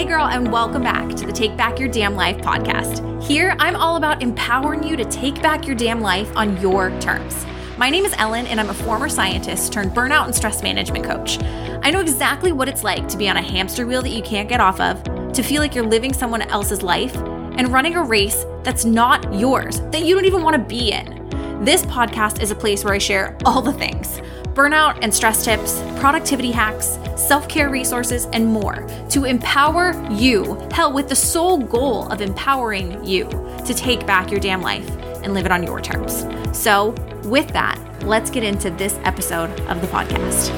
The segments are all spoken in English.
girl, and welcome back to the Take Back Your Damn Life podcast. Here, I'm all about empowering you to take back your damn life on your terms. My name is Ellen, and I'm a former scientist turned burnout and stress management coach. I know exactly what it's like to be on a hamster wheel that you can't get off of, to feel like you're living someone else's life, and running a race that's not yours, that you don't even want to be in. This podcast is a place where I share all the things: burnout and stress tips, productivity hacks, self-care resources, and more to empower you, with the sole goal of empowering you to take back your damn life and live it on your terms. So with that, let's get into this episode of the podcast.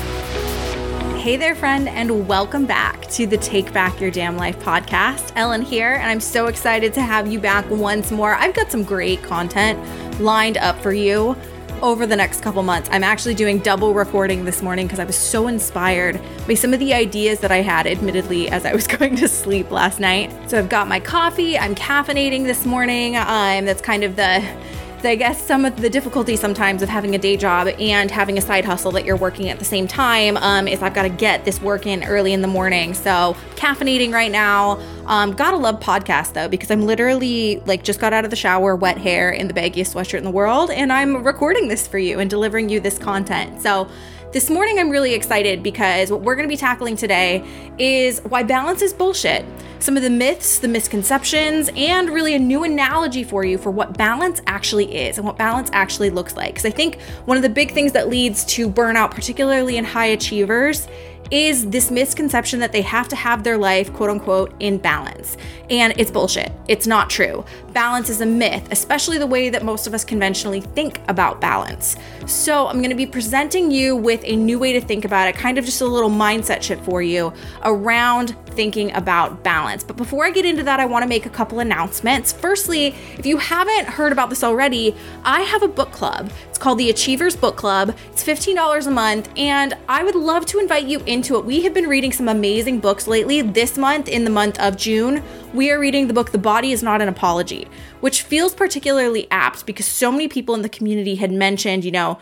Hey there, friend, and welcome back to the Take Back Your Damn Life podcast. Ellen here, and I'm so excited to have you back once more. I've got some great content lined up for you over the next couple months. I'm actually doing double recording this morning because I was so inspired by some of the ideas that I had, admittedly, as I was going to sleep last night. So I've got my coffee, I'm caffeinating this morning. That's kind of I guess some of the difficulty sometimes of having a day job and having a side hustle that you're working at the same time is I've got to get this work in early in the morning. So caffeinating right now. Gotta love podcasts though, because I'm literally just got out of the shower, wet hair, in the baggiest sweatshirt in the world, and I'm recording this for you and delivering you this content. So this morning I'm really excited because what we're going to be tackling today is why balance is bullshit. Some of the myths, the misconceptions, and really a new analogy for you for what balance actually is and what balance actually looks like. Because I think one of the big things that leads to burnout, particularly in high achievers, is this misconception that they have to have their life, quote unquote, in balance. And it's bullshit. It's not true. Balance is a myth, especially the way that most of us conventionally think about balance. So I'm going to be presenting you with a new way to think about it, kind of just a little mindset shift for you around thinking about balance. But before I get into that, I want to make a couple announcements. Firstly, if you haven't heard about this already, I have a book club. It's called the Achievers Book Club. It's $15 a month, and I would love to invite you into it. We have been reading some amazing books lately. This month, in the month of June, we are reading the book The Body Is Not an Apology, which feels particularly apt because so many people in the community had mentioned,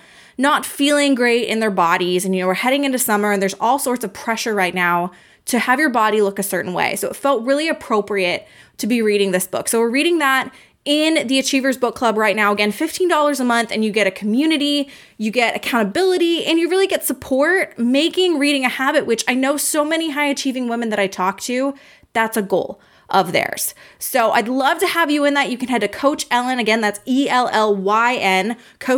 not feeling great in their bodies, and we're heading into summer and there's all sorts of pressure right now to have your body look a certain way. So it felt really appropriate to be reading this book. So we're reading that in the Achievers Book Club right now. Again, $15 a month, and you get a community, you get accountability, and you really get support making reading a habit, which I know so many high achieving women that I talk to, that's a goal of theirs. So I'd love to have you in that. You can head to Coach Ellen. Again, that's ELLYN,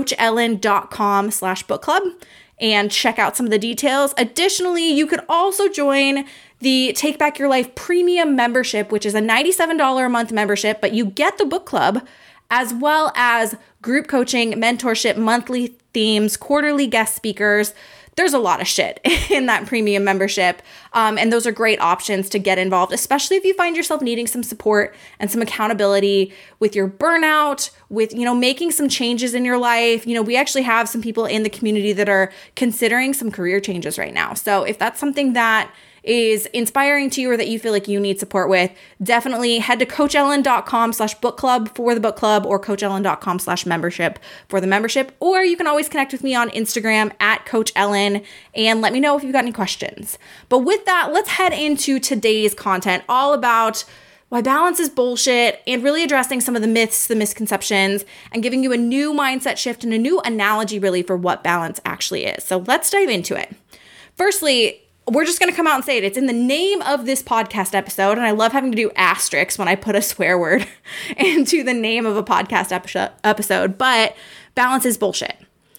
coachellen.com/book club, and check out some of the details. Additionally, you could also join the Take Back Your Life Premium membership, which is a $97 a month membership, but you get the book club as well as group coaching, mentorship, monthly themes, quarterly guest speakers. There's a lot of shit in that premium membership. And those are great options to get involved, especially if you find yourself needing some support and some accountability with your burnout, with, making some changes in your life. We actually have some people in the community that are considering some career changes right now. So if that's something that is inspiring to you or that you feel like you need support with, definitely head to coachellen.com/book club for the book club, or coachellen.com/membership for the membership. Or you can always connect with me on Instagram at Coach Ellen and let me know if you've got any questions. But with that, let's head into today's content, all about why balance is bullshit and really addressing some of the myths, the misconceptions, and giving you a new mindset shift and a new analogy really for what balance actually is. So let's dive into it. Firstly, we're just going to come out and say it. It's in the name of this podcast episode, and I love having to do asterisks when I put a swear word into the name of a podcast episode, but balance is bullshit.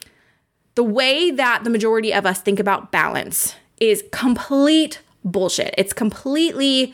The way that the majority of us think about balance is complete bullshit. It's completely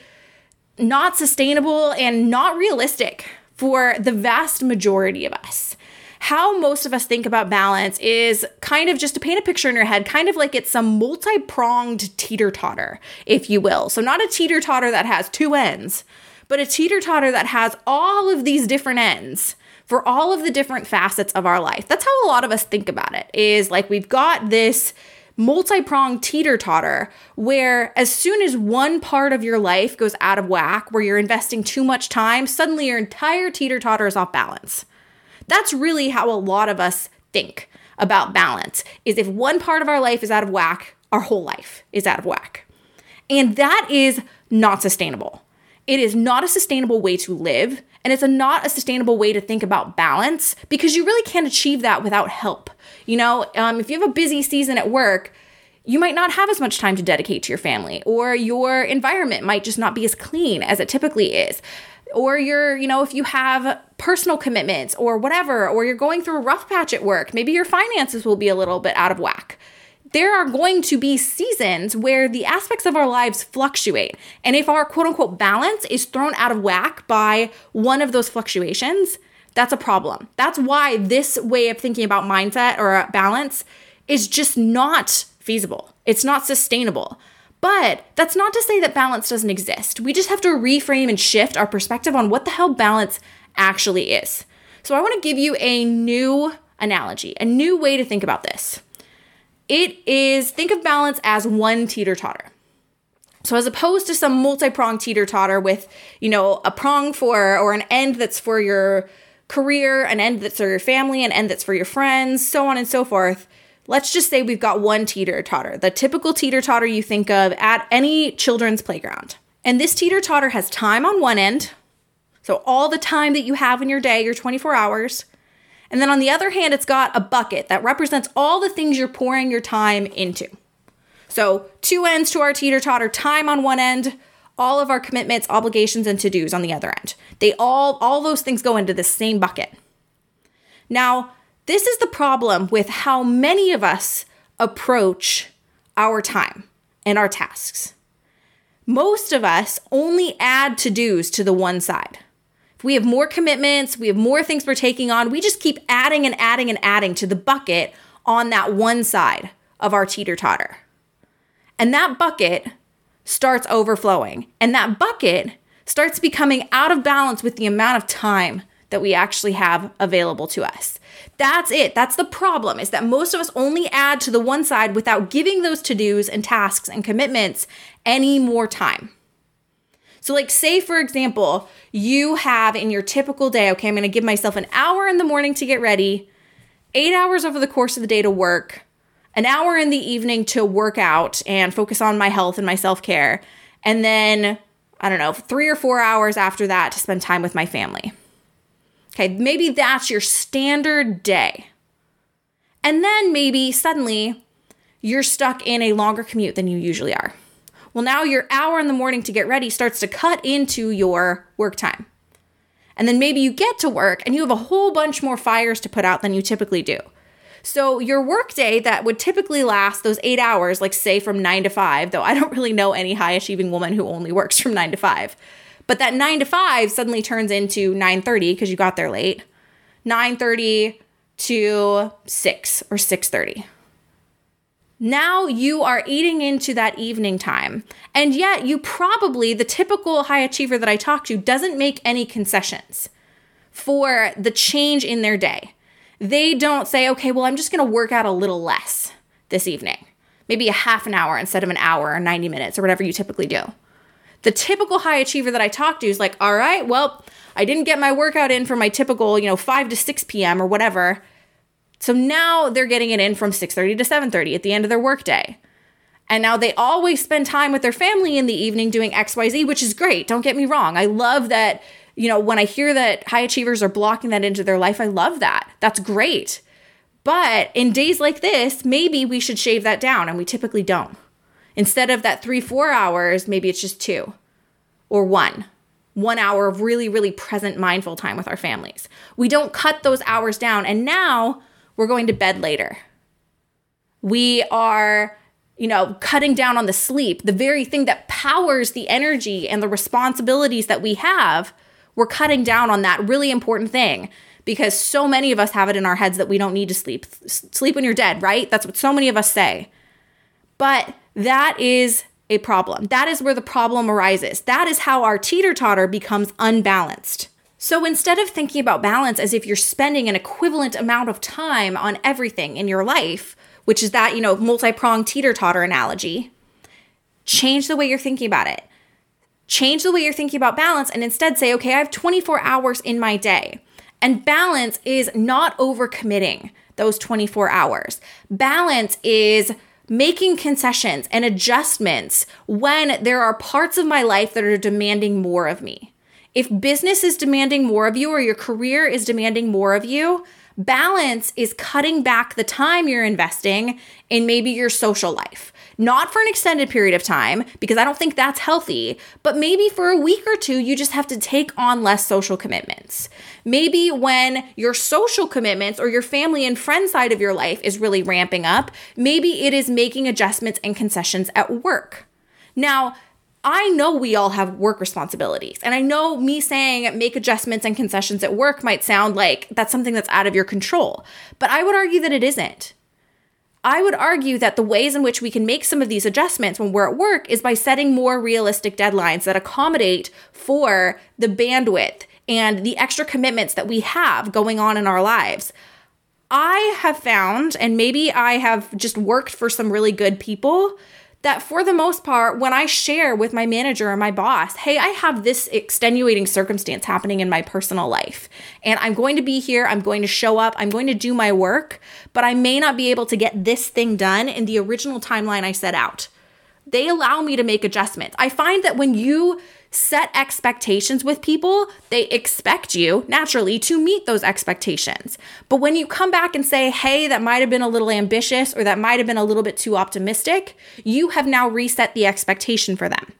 not sustainable and not realistic for the vast majority of us. How most of us think about balance is kind of, just to paint a picture in your head, kind of like it's some multi-pronged teeter-totter, if you will. So not a teeter-totter that has two ends, but a teeter-totter that has all of these different ends for all of the different facets of our life. That's how a lot of us think about it, is like we've got this multi-pronged teeter-totter where as soon as one part of your life goes out of whack, where you're investing too much time, suddenly your entire teeter-totter is off balance. That's really how a lot of us think about balance, is if one part of our life is out of whack, our whole life is out of whack. And that is not sustainable. It is not a sustainable way to live, and it's not a sustainable way to think about balance because you really can't achieve that without help. If you have a busy season at work, you might not have as much time to dedicate to your family, or your environment might just not be as clean as it typically is. Or if you have personal commitments or whatever, or you're going through a rough patch at work, maybe your finances will be a little bit out of whack. There are going to be seasons where the aspects of our lives fluctuate. And if our quote unquote balance is thrown out of whack by one of those fluctuations, that's a problem. That's why this way of thinking about mindset or balance is just not feasible. It's not sustainable. But that's not to say that balance doesn't exist. We just have to reframe and shift our perspective on what the hell balance actually is. So I want to give you a new analogy, a new way to think about this. Think of balance as one teeter-totter. So as opposed to some multi-pronged teeter-totter with, a prong or an end that's for your career, an end that's for your family, an end that's for your friends, so on and so forth. Let's just say we've got one teeter-totter, the typical teeter-totter you think of at any children's playground. And this teeter-totter has time on one end, so all the time that you have in your day, your 24 hours. And then on the other hand, it's got a bucket that represents all the things you're pouring your time into. So 2 ends to our teeter-totter, time on one end, all of our commitments, obligations, and to-dos on the other end. All those things go into the same bucket. Now, this is the problem with how many of us approach our time and our tasks. Most of us only add to-dos to the one side. If we have more commitments, we have more things we're taking on, we just keep adding and adding and adding to the bucket on that one side of our teeter-totter. And that bucket starts overflowing. And that bucket starts becoming out of balance with the amount of time that we actually have available to us. That's it. That's the problem, is that most of us only add to the one side without giving those to-dos and tasks and commitments any more time. So say, for example, you have in your typical day, okay, I'm going to give myself an hour in the morning to get ready, 8 hours over the course of the day to work, an hour in the evening to work out and focus on my health and my self-care, and then, 3 or 4 hours after that to spend time with my family. Okay, maybe that's your standard day. And then maybe suddenly you're stuck in a longer commute than you usually are. Well, now your hour in the morning to get ready starts to cut into your work time. And then maybe you get to work and you have a whole bunch more fires to put out than you typically do. So your work day that would typically last those 8 hours, say from 9 to 5, though I don't really know any high achieving woman who only works from 9 to 5. But that 9 to 5 suddenly turns into 9:30 because you got there late, 9:30 to 6 or 6:30. Now you are eating into that evening time. And yet you probably, the typical high achiever that I talk to, doesn't make any concessions for the change in their day. They don't say, okay, well, I'm just going to work out a little less this evening. Maybe a half an hour instead of an hour or 90 minutes or whatever you typically do. The typical high achiever that I talk to is like, all right, well, I didn't get my workout in for my typical, 5 to 6 p.m. or whatever. So now they're getting it in from 6:30 to 7:30 at the end of their workday. And now they always spend time with their family in the evening doing XYZ, which is great. Don't get me wrong. I love that, when I hear that high achievers are blocking that into their life, I love that. That's great. But in days like this, maybe we should shave that down, and we typically don't. Instead of that 3-4 hours, maybe it's just 2 or 1 hour of really, really present mindful time with our families. We don't cut those hours down. And now we're going to bed later. We are, cutting down on the sleep, the very thing that powers the energy and the responsibilities that we have. We're cutting down on that really important thing because so many of us have it in our heads that we don't need to sleep. Sleep when you're dead, right? That's what so many of us say. But that is a problem. That is where the problem arises. That is how our teeter-totter becomes unbalanced. So instead of thinking about balance as if you're spending an equivalent amount of time on everything in your life, which is that, multi-pronged teeter-totter analogy, change the way you're thinking about it. Change the way you're thinking about balance and instead say, okay, I have 24 hours in my day. And balance is not overcommitting those 24 hours. Balance is making concessions and adjustments when there are parts of my life that are demanding more of me. If business is demanding more of you or your career is demanding more of you, balance is cutting back the time you're investing in maybe your social life. Not for an extended period of time, because I don't think that's healthy, but maybe for a week or two, you just have to take on less social commitments. Maybe when your social commitments or your family and friend side of your life is really ramping up, maybe it is making adjustments and concessions at work. Now, I know we all have work responsibilities, and I know me saying make adjustments and concessions at work might sound like that's something that's out of your control, but I would argue that it isn't. I would argue that the ways in which we can make some of these adjustments when we're at work is by setting more realistic deadlines that accommodate for the bandwidth and the extra commitments that we have going on in our lives. I have found, and maybe I have just worked for some really good people, that for the most part, when I share with my manager or my boss, hey, I have this extenuating circumstance happening in my personal life, and I'm going to be here, I'm going to show up, I'm going to do my work, but I may not be able to get this thing done in the original timeline I set out. They allow me to make adjustments. I find that when you set expectations with people, they expect you naturally to meet those expectations. But when you come back and say, hey, that might have been a little ambitious or that might have been a little bit too optimistic, you have now reset the expectation for them.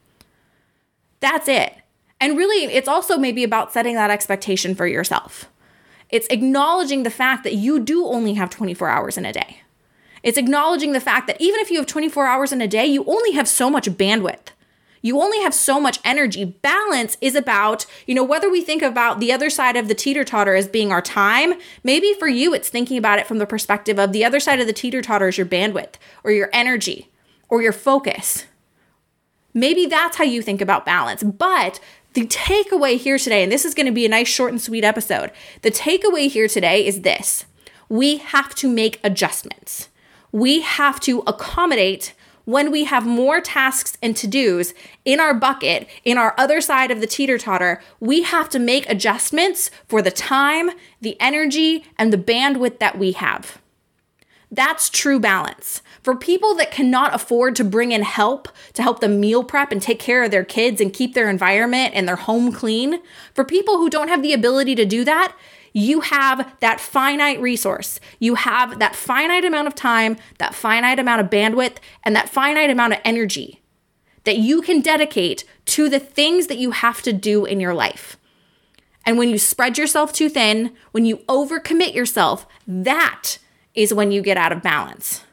That's it. And really, it's also maybe about setting that expectation for yourself. It's acknowledging the fact that you do only have 24 hours in a day. It's acknowledging the fact that even if you have 24 hours in a day, you only have so much bandwidth. You only have so much energy. Balance is about, whether we think about the other side of the teeter-totter as being our time, maybe for you, it's thinking about it from the perspective of the other side of the teeter-totter is your bandwidth or your energy or your focus. Maybe that's how you think about balance. But the takeaway here today, and this is going to be a nice short and sweet episode, the takeaway here today is this. We have to make adjustments. We have to accommodate when we have more tasks and to-dos in our bucket, in our other side of the teeter-totter. We have to make adjustments for the time, the energy, and the bandwidth that we have. That's true balance. For people that cannot afford to bring in help to help them meal prep and take care of their kids and keep their environment and their home clean, for people who don't have the ability to do that, you have that finite resource. You have that finite amount of time, that finite amount of bandwidth, and that finite amount of energy that you can dedicate to the things that you have to do in your life. And when you spread yourself too thin, when you overcommit yourself, that is when you get out of balance.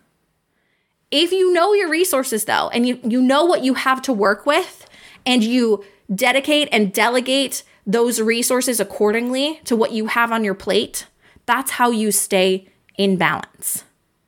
If you know your resources though, and you know what you have to work with, and you dedicate and delegate those resources accordingly to what you have on your plate, that's how you stay in balance.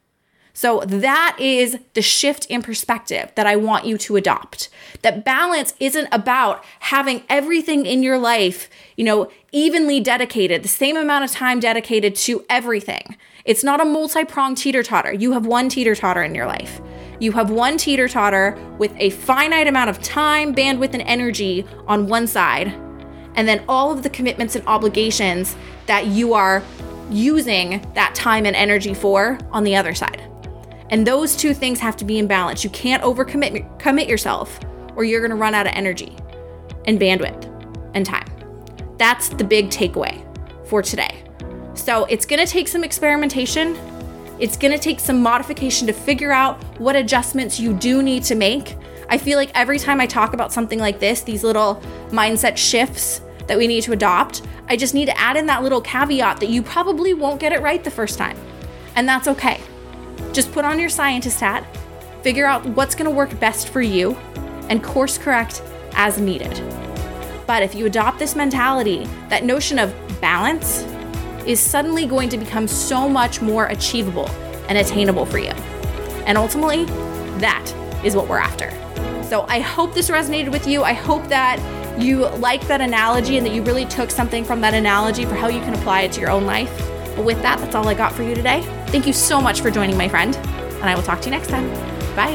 So that is the shift in perspective that I want you to adopt. That balance isn't about having everything in your life, evenly dedicated, the same amount of time dedicated to everything. It's not a multi-pronged teeter-totter. You have one teeter-totter in your life. You have one teeter-totter with a finite amount of time, bandwidth, and energy on one side, and then all of the commitments and obligations that you are using that time and energy for on the other side. And those two things have to be in balance. You can't commit yourself, or you're going to run out of energy and bandwidth and time. That's the big takeaway for today. So it's going to take some experimentation. It's going to take some modification to figure out what adjustments you do need to make. I feel like every time I talk about something like this, these little mindset shifts that we need to adopt, I just need to add in that little caveat that you probably won't get it right the first time. And that's okay. Just put on your scientist hat, figure out what's going to work best for you, and course correct as needed. But if you adopt this mentality, that notion of balance is suddenly going to become so much more achievable and attainable for you. And ultimately, that is what we're after. So I hope this resonated with you. I hope that you like that analogy and that you really took something from that analogy for how you can apply it to your own life. But with that, that's all I got for you today. Thank you so much for joining, my friend, and I will talk to you next time. Bye.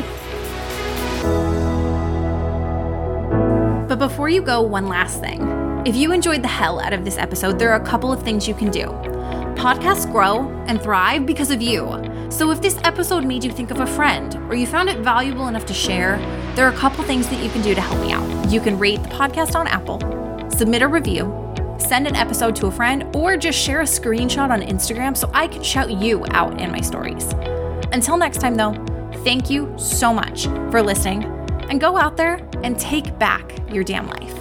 But before you go, one last thing. If you enjoyed the hell out of this episode, there are a couple of things you can do. Podcasts grow and thrive because of you. So if this episode made you think of a friend, or you found it valuable enough to share, there are a couple things that you can do to help me out. You can rate the podcast on Apple, submit a review, send an episode to a friend, or just share a screenshot on Instagram so I can shout you out in my stories. Until next time though, thank you so much for listening, and go out there and take back your damn life.